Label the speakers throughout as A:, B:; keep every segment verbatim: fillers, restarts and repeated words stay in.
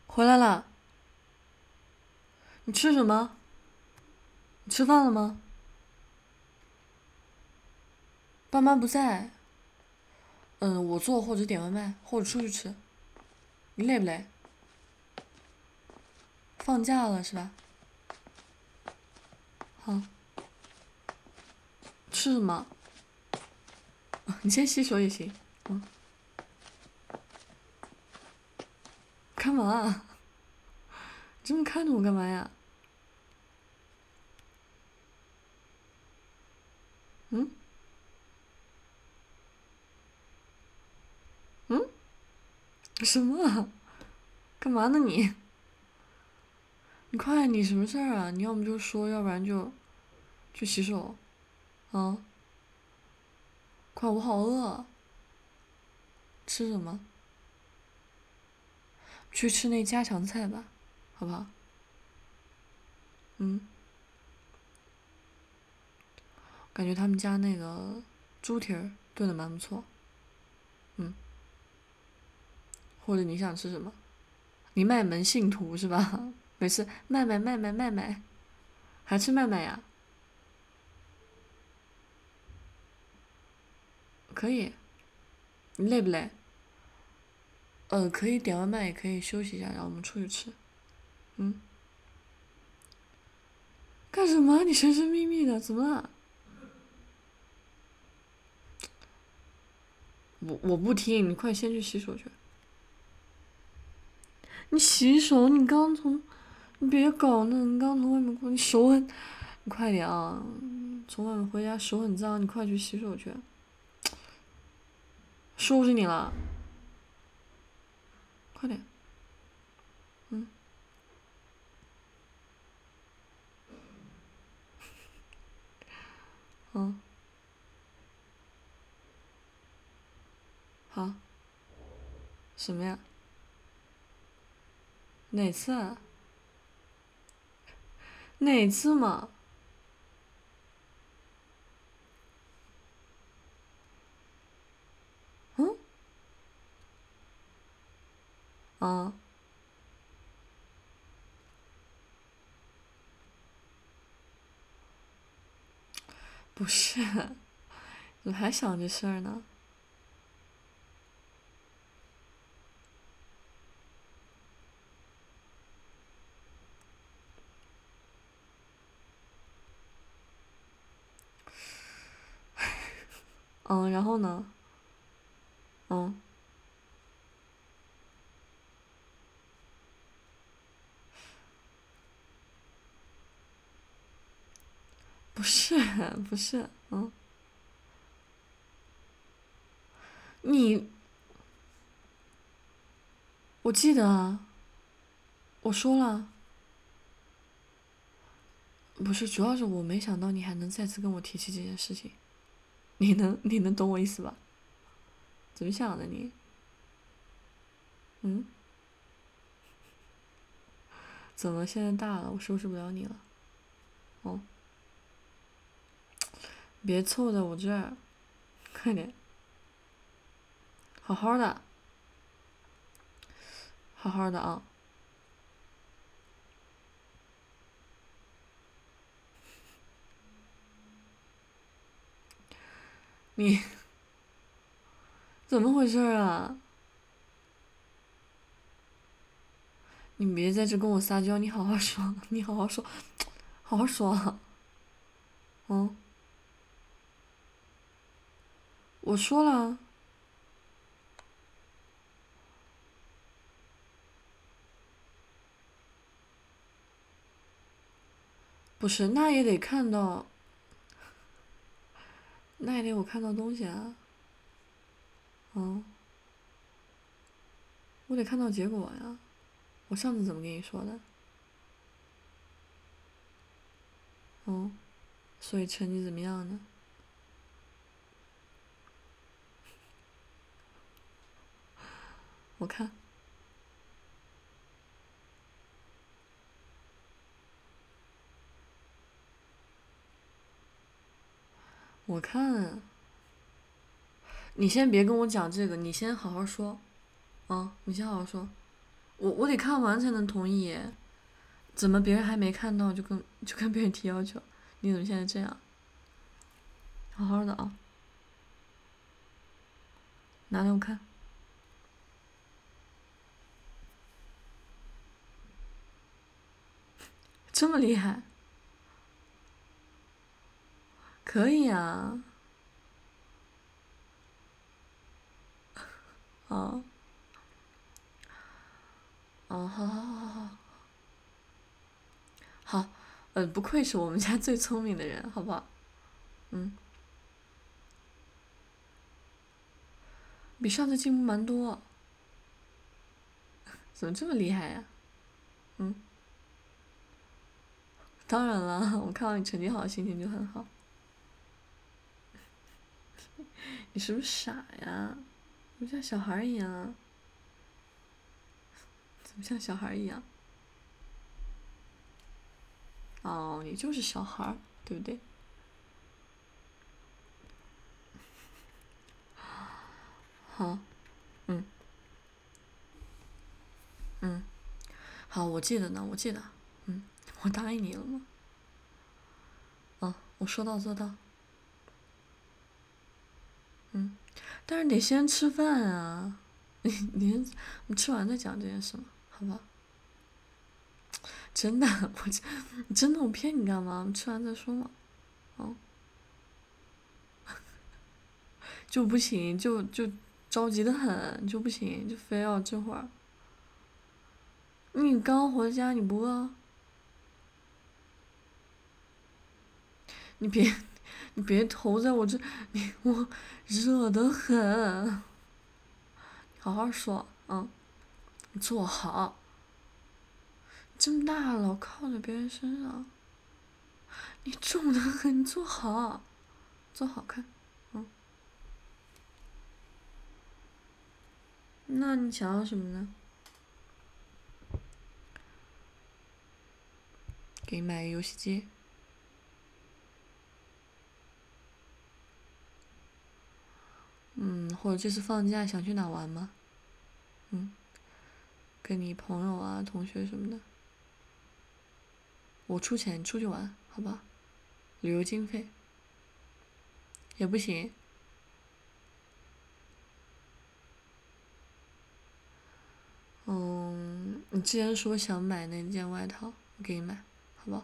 A: 回来了。你吃什么？你吃饭了吗？爸妈不在。嗯，我做或者点外卖，或者出去吃。你累不累？放假了是吧？好，吃什么？你先洗手也行。嗯，干嘛？这么看着我干嘛呀？嗯嗯，什么啊？干嘛呢你？你快，你什么事儿啊？你要么就说，要不然就去洗手。啊，快，我好饿。吃什么？去吃那家常菜吧，好不好？嗯，感觉他们家那个猪蹄儿炖的蛮不错。嗯，或者你想吃什么？你卖门信徒是吧？每次卖卖卖卖卖卖，还吃卖卖呀？可以。你累不累？呃，可以点外卖，也可以休息一下，然后我们出去吃。嗯，干什么？你神神秘秘的，怎么了？我我不听，你快先去洗手去。你洗手，你刚从，你别搞那，你刚从外面过，你手很，你快点啊！从外面回家手很脏，你快去洗手去。收拾你了，快点。嗯，嗯，好。什么呀？哪次啊？哪次嘛？嗯，啊，不是，怎么还想这事儿呢？嗯，然后呢？嗯，不是，不是，嗯，你，我记得啊，我说了。不是，主要是我没想到你还能再次跟我提起这件事情。你能，你能懂我意思吧？怎么想的你？嗯，怎么现在大了，我收拾不了你了？哦，别凑在我这儿，快点，好好的，好好的啊！你怎么回事啊？你别在这跟我撒娇，你好好说，你好好说，好好说啊！嗯，我说了，不是，那也得看到，那也得我看到东西啊。嗯，我得看到结果呀。我上次怎么跟你说的？嗯，所以成绩怎么样呢？我看，我看，你先别跟我讲这个，你先好好说。啊，你先好好说。 我我得看完才能同意。怎么别人还没看到就跟就跟别人提要求？你怎么现在这样？好好的啊，拿来我看。这么厉害？可以啊。啊啊，好好好好好，嗯、呃，不愧是我们家最聪明的人，好不好？嗯，比上次进步蛮多。怎么这么厉害呀？嗯，当然了，我看到你成绩好，心情就很好。你是不是傻呀？怎么像小孩一样？怎么像小孩一样？哦，你就是小孩，对不对？好，嗯嗯，好，我记得呢，我记得，嗯，我答应你了吗？啊，我说到做到。嗯，但是得先吃饭啊，你你你吃完再讲这件事嘛，好吧？真的，我真的我骗你干嘛？吃完再说嘛。哦，就不行，就就着急的很，就不行，就非要这会儿。你刚回家，你不饿？你别你别投在我这，你我热得很。好好说，嗯，你坐好。这么大了，靠在别人身上，你重得很，你坐好，坐好看。嗯，那你想要什么呢？给你买个游戏机。嗯，或者这次放假想去哪玩吗？嗯，跟你朋友啊、同学什么的，我出钱，你出去玩，好吧？旅游经费也不行。嗯，你之前说想买那件外套，我给你买，好不好？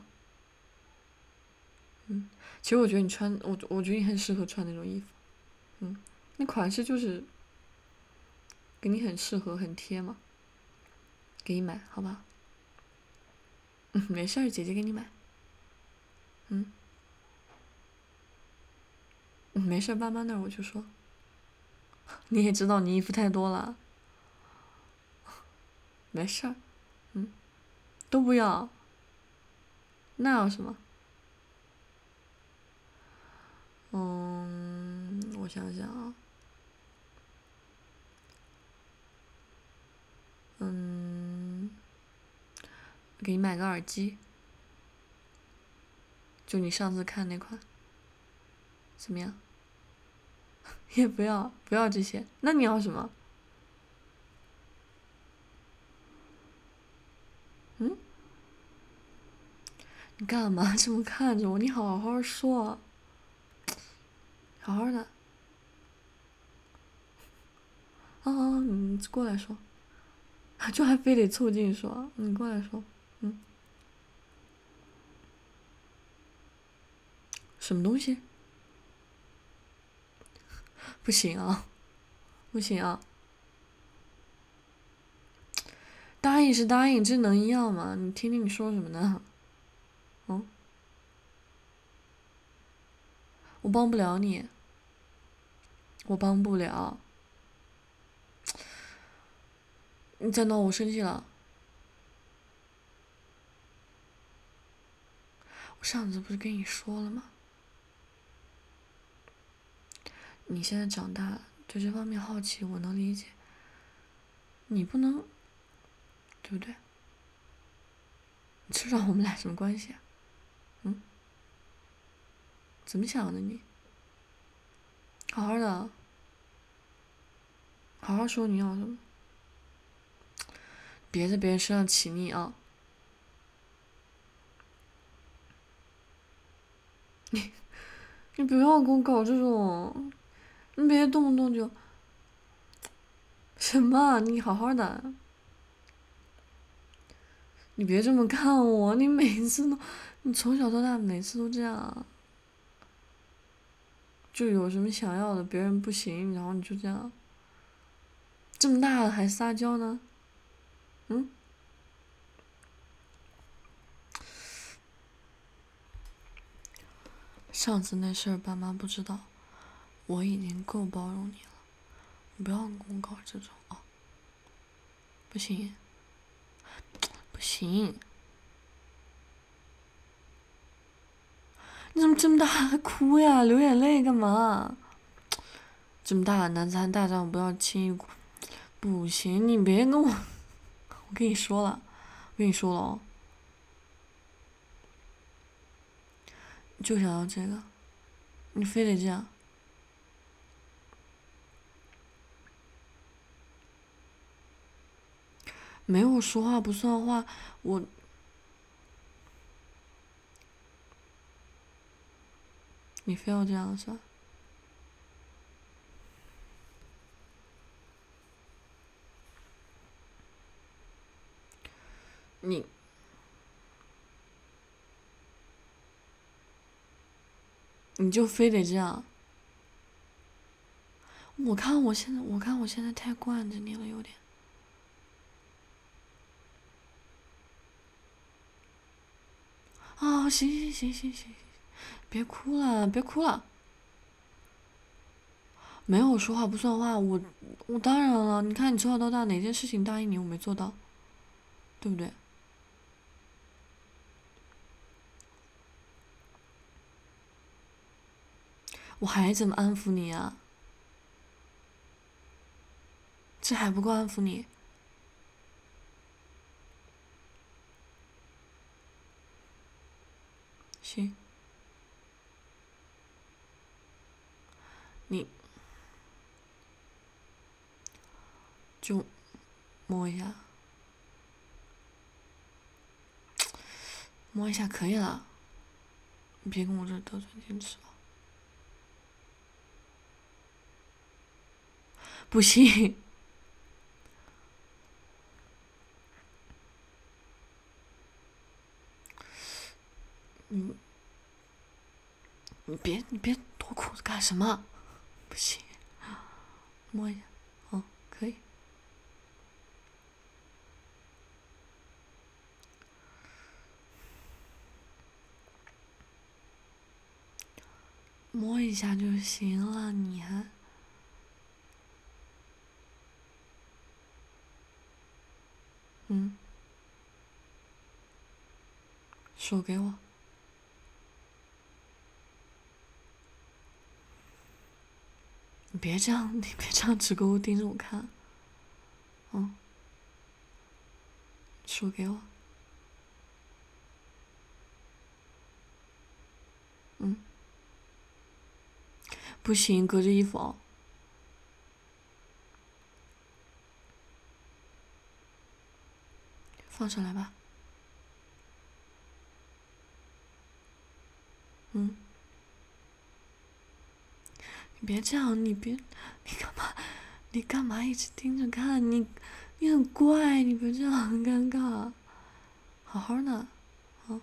A: 嗯，其实我觉得你穿，我我觉得你很适合穿那种衣服。嗯，那款式就是给你很适合，很贴嘛，给你买，好吧？嗯，没事儿，姐姐给你买。嗯嗯，没事儿，爸妈那儿我就说。你也知道你衣服太多了，没事儿。嗯，都不要，那要什么？嗯，我想想啊，嗯，给你买个耳机，就你上次看那款，怎么样？也不要，不要这些。那你要什么？嗯，你干嘛这么看着我？你好好说，好好的。啊，你过来说，就还非得凑近说，你过来说。嗯，什么东西？不行啊，不行啊！答应是答应，这能一样吗？你听听你说什么呢？嗯，我帮不了你，我帮不了。你再闹我生气了。我上次不是跟你说了吗？你现在长大了，对这方面好奇，我能理解。你不能，对不对？你知道我们俩什么关系啊？嗯，怎么想的你？好好的，好好说你要什么。 别在别人身上起腻啊！你你不要跟我搞这种，你别动不动就什么？你好好的，你别这么看我，你每次都，你从小到大每次都这样，就有什么想要的别人不行，然后你就这样，这么大了还撒娇呢？嗯？上次那事儿爸妈不知道，我已经够包容你了，你不要跟我搞这种啊！不行，不行，你怎么这么大还哭呀？流眼泪干嘛？这么大男子汉大丈夫不要轻易哭，不行，你别跟我，我跟你说了，我跟你说了哦，就想要这个，你非得这样。没有说话不算话，我，你非要这样是吧？你，你就非得这样？我看我现在，我看我现在太惯着你了，有点。啊、行行行行行，别哭了，别哭了。没有说话不算话，我我当然了，你看你从小到大哪件事情答应你我没做到，对不对？我还怎么安抚你啊？这还不够安抚你？行，你就摸一下，摸一下可以了，你别跟我这得寸进尺了。不行，你你别你别脱裤子干什么？不行，摸一下，哦，可以。摸一下就行了，你还，嗯，手给我。你别这样，你别这样直勾勾盯着我看，嗯，手给我，嗯，不行，隔着衣服哦，放上来吧，嗯，你别这样，你别，你干嘛？你干嘛一直盯着看？你，你很怪，你别这样，很尴尬，好好的，啊，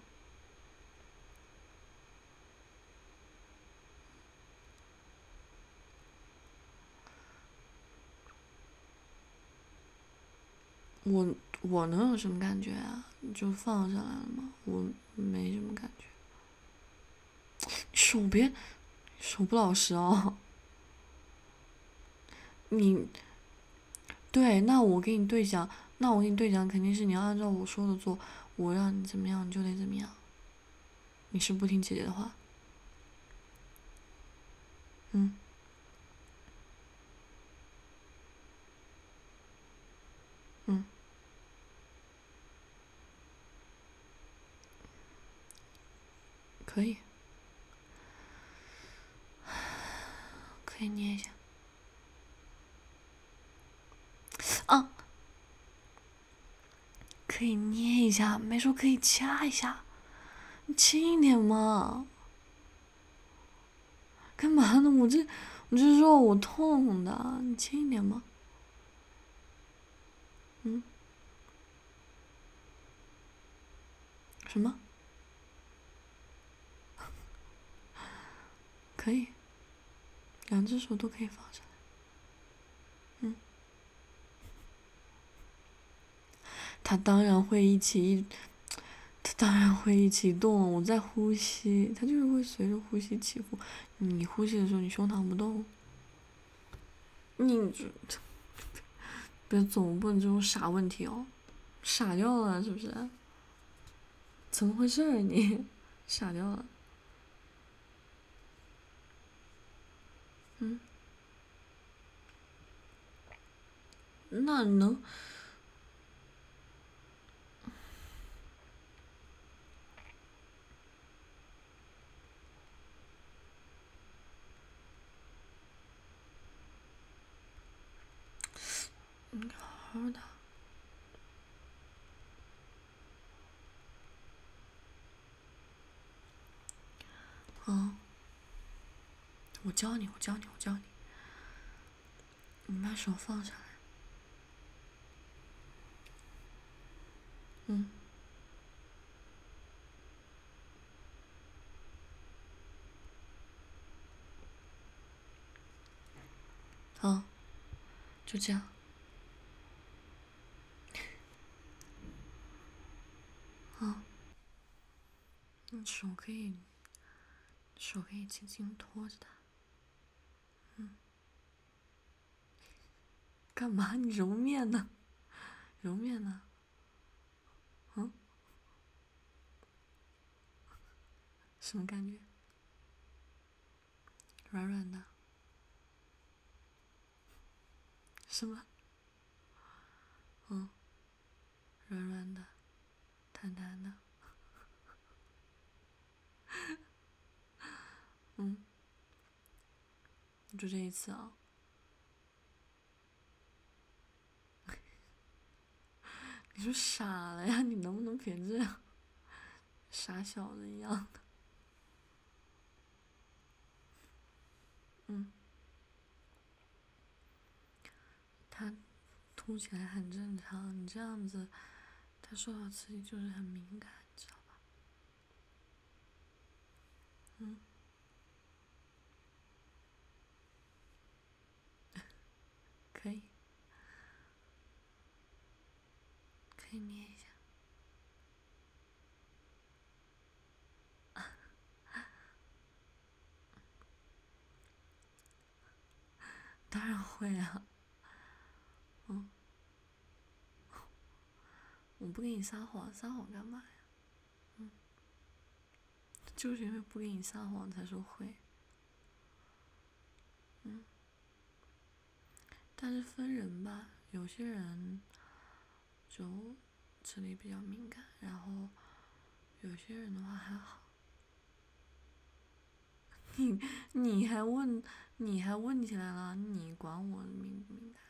A: 我我能有什么感觉啊？就放上来了嘛，我没什么感觉。手别，手不老实哦。你对，那我给你对讲，那我给你对讲，肯定是你要按照我说的做，我让你怎么样你就得怎么样。你是不听姐姐的话，嗯，嗯，可以，可以捏一下。啊， 可以捏一下，没说可以掐一下，你轻一点嘛。干嘛呢？我这我这肉我痛的，你轻一点嘛。嗯？什么？可以，两只手都可以放下来。嗯。它当然会一起，它当然会一起动。我在呼吸，它就是会随着呼吸起伏。你呼吸的时候，你胸膛不动。你这别总问这种傻问题哦，傻掉了是不是？怎么回事儿你？傻掉了？嗯？那能？嗯，好的。嗯，我教你，我教你，我教你。你把手放下来。嗯。好，就这样。啊，你手可以，手可以轻轻托着它。嗯。干嘛？你揉面呢？揉面呢？嗯？什么感觉？软软的。什么？嗯，软软的，弹弹的。嗯，就这一次啊。你说傻了呀？你能不能别这样？傻小子一样的。嗯。它凸起来很正常，你这样子，它受到刺激就是很敏感，知道吧？嗯。可以，可以捏一下。当然会啊。嗯。我不跟你撒谎，撒谎干嘛呀？嗯。就是因为不跟你撒谎才说会。嗯。但是分人吧，有些人就这里比较敏感，然后有些人的话还好。你你还问你还问起来了，你管我敏不敏感？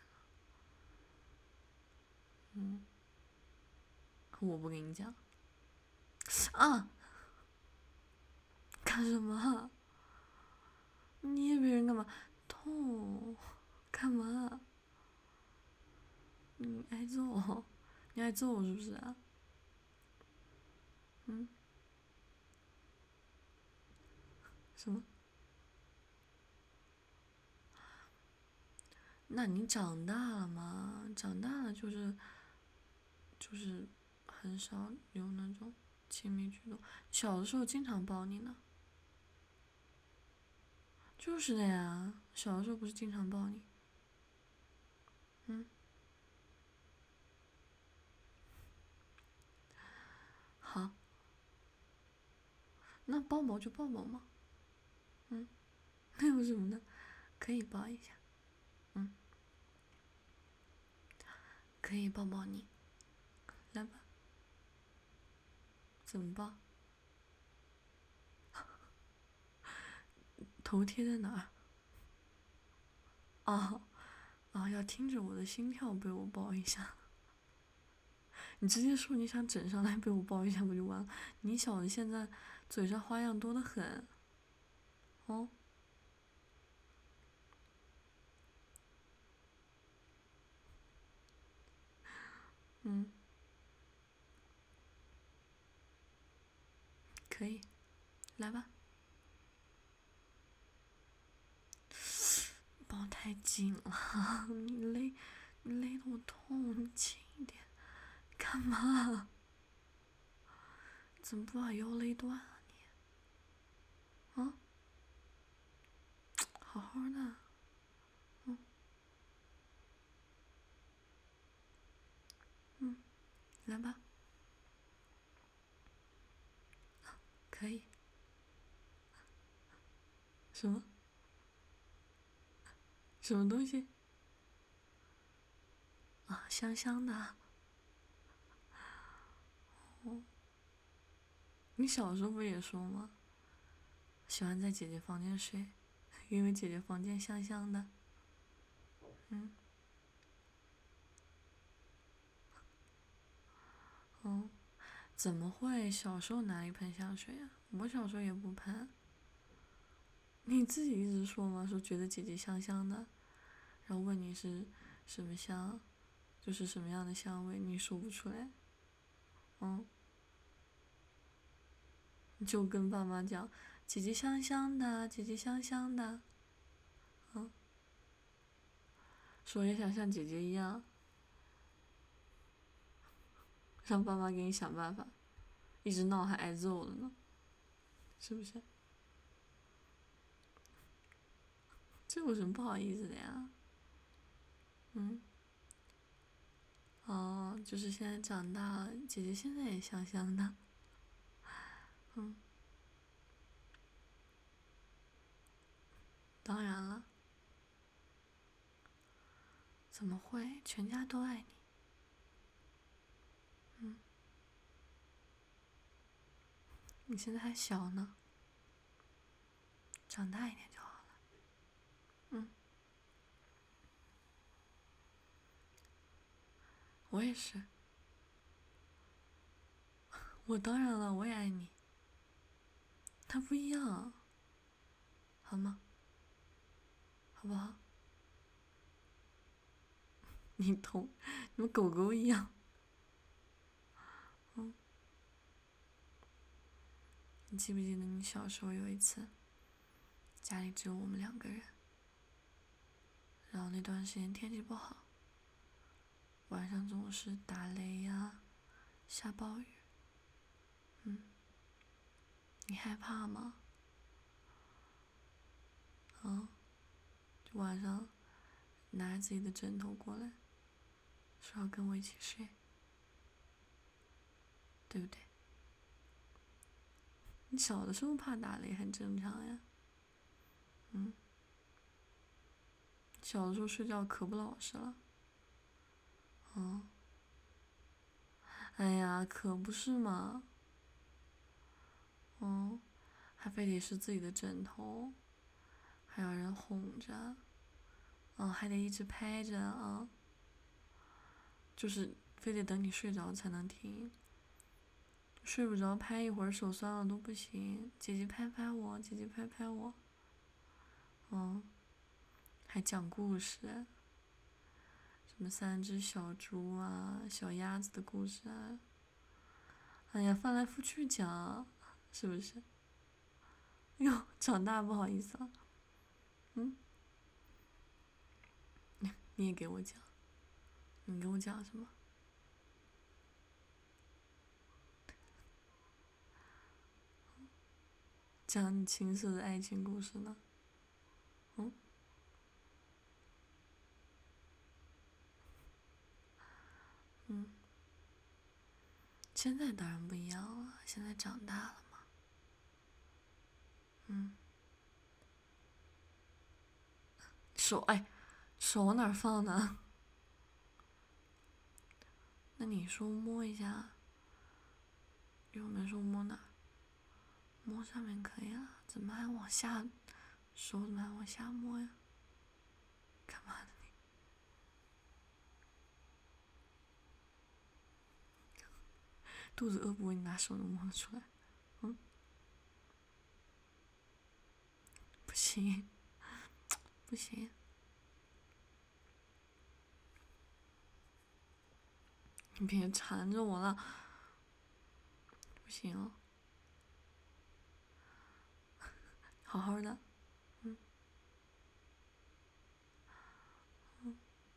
A: 嗯。我不跟你讲。啊！干什么？捏别人干嘛？痛？干嘛？你挨揍？你挨揍是不是啊？嗯？什么？那你长大了吗？长大了就是就是很少有那种亲密举动。小的时候经常抱你呢。就是的呀，小的时候不是经常抱你。嗯。好，那抱抱就抱抱嘛。嗯。那有什么的？可以抱一下。嗯。可以抱抱你。来吧。怎么抱？头贴在哪儿？啊啊！要听着我的心跳被我抱一下。 你直接说你想整上来被我抱一下不就完了？你小子现在嘴上花样多得很，哦。嗯，可以，来吧。抱太紧了，你勒，你勒得我痛，你轻一点。干嘛？怎么不把腰勒断啊你？啊？好好的。嗯嗯，来吧。可以。什么？什么东西？啊，香香的。哦，你小时候不也说吗？喜欢在姐姐房间睡，因为姐姐房间香香的。嗯。哦，怎么会？小时候哪里喷香水啊？我小时候也不喷。你自己一直说嘛，说觉得姐姐香香的，然后问你是什么香，就是什么样的香味，你说不出来。嗯，你就跟爸妈讲，姐姐香香的，姐姐香香的。嗯，说也想像姐姐一样，让爸妈给你想办法，一直闹还挨揍了呢，是不是？这有什么不好意思的呀？嗯。哦，就是现在长大了，姐姐现在也香香的。嗯，当然了。怎么会？全家都爱你。嗯，你现在还小呢，长大一点就好了。嗯，我也是。我当然了，我也爱你。他不一样，好吗？好不好？你同你们狗狗一样。嗯，你记不记得你小时候有一次，家里只有我们两个人，然后那段时间天气不好，晚上总是打雷呀，下暴雨。嗯，你害怕吗？嗯，就晚上拿着自己的枕头过来，说要跟我一起睡，对不对？你小的时候怕打雷很正常呀。嗯，小的时候睡觉可不老实了。嗯，哎呀，可不是嘛。嗯，还非得是自己的枕头，还要人哄着。嗯，还得一直拍着啊，就是非得等你睡着才能停。睡不着拍一会儿手酸了都不行，姐姐拍拍我，姐姐拍拍我。嗯，还讲故事，什么三只小猪啊，小鸭子的故事啊。哎呀，翻来覆去讲，是不是？哟，长大不好意思了。嗯，你也给我讲，你给我讲什么？讲你青涩的爱情故事呢？嗯。嗯，现在当然不一样了，现在长大了嘛。嗯，手哎，手往哪儿放呢？那你说摸一下，又没说摸哪儿，摸上面可以了，怎么还往下？手怎么还往下摸呀？干嘛呢肚子饿不饿？你拿手能摸得出来？嗯，不行，不行，你别缠着我了，不行哦，好好的，嗯，嗯，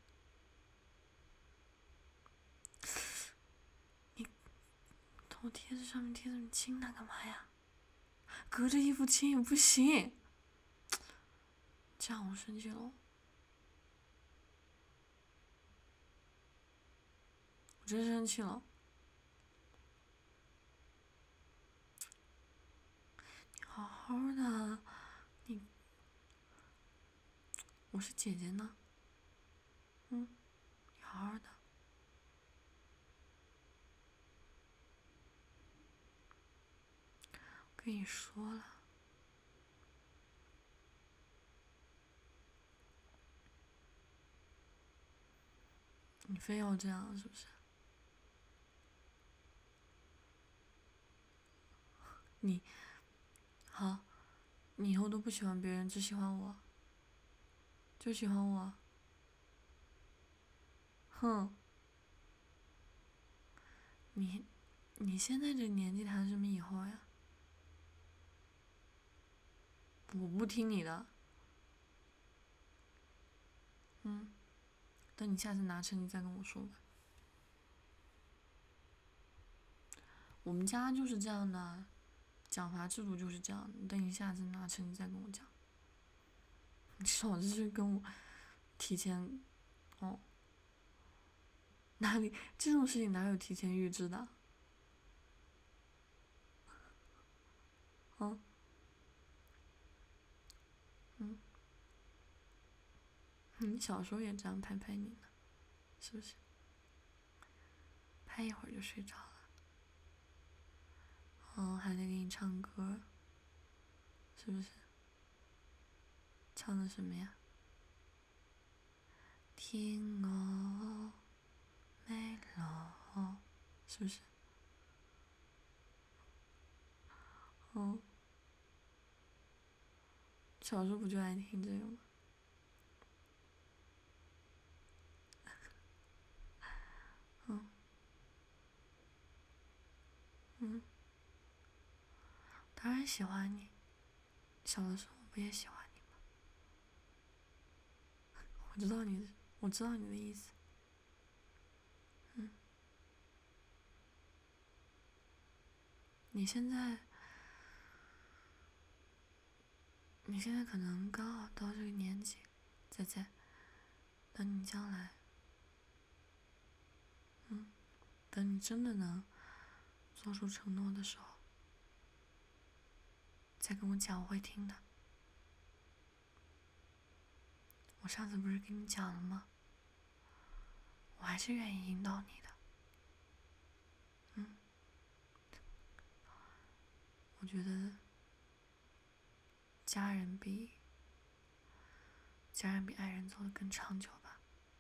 A: 你头贴在上面贴着，你亲它干嘛呀？隔着衣服亲也不行，这样我生气了，我真生气了。你好好的，你，我是姐姐呢，嗯，你好好的。我跟你说了，你非要这样是不是？你，好，你以后都不喜欢别人，只喜欢我，就喜欢我。哼，你，你现在这个年纪谈什么以后呀？我不听你的。嗯，等你下次拿成绩再跟我说吧。我们家就是这样的，奖罚制度就是这样的。等你下次拿成绩再跟我讲。你少这是跟我提前，哦，哪里这种事情哪有提前预知的？嗯嗯，你小时候也这样拍拍你呢，是不是？拍一会儿就睡着了。嗯，还得给你唱歌，是不是？唱的什么呀？天我美乐，是不是？嗯，小时候不就爱听这个吗？嗯嗯，当然喜欢你。小的时候我不也喜欢你吗？我知道你，我知道你的意思。嗯，你现在，你现在可能刚好到这个年纪，仔仔，等你将来，嗯，等你真的能做出承诺的时候，再跟我讲，我会听的。我上次不是跟你讲了吗？我还是愿意引导你的。嗯，我觉得家人比家人比爱人走得更长久吧。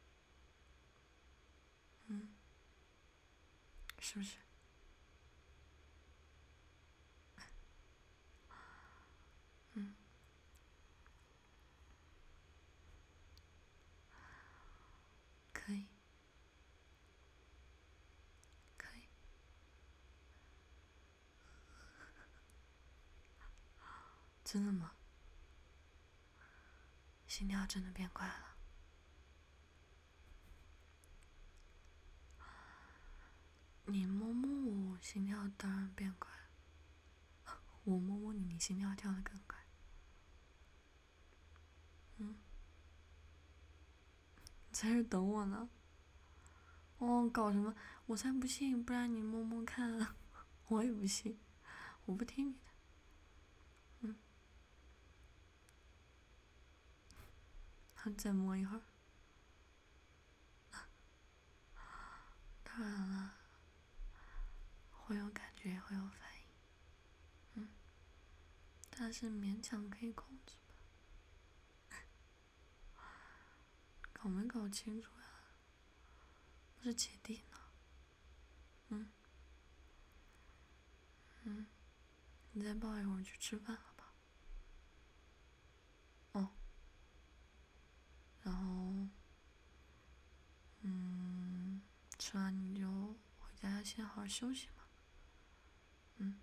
A: 嗯，是不是？嗯，可以，可以。真的吗？心跳真的变快了。你摸摸我，心跳当然变快。我摸摸你，你心跳跳得更快。嗯，在这等我呢。哦，搞什么？我才不信，不然你摸摸看啊。我也不信，我不听你的。嗯，好，再摸一会儿。当然了，会有感觉，也会有反应。嗯，但是勉强可以控制吧。搞没搞清楚呀？不是姐弟呢。嗯， 你再抱一会儿去吃饭，好吧？哦。然后，嗯，吃完你就回家先好好休息嘛。嗯。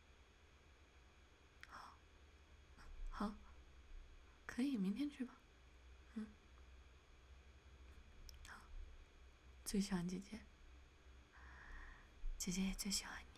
A: 好。好。可以，明天去吧。嗯。好。最喜欢姐姐，姐姐也最喜欢你。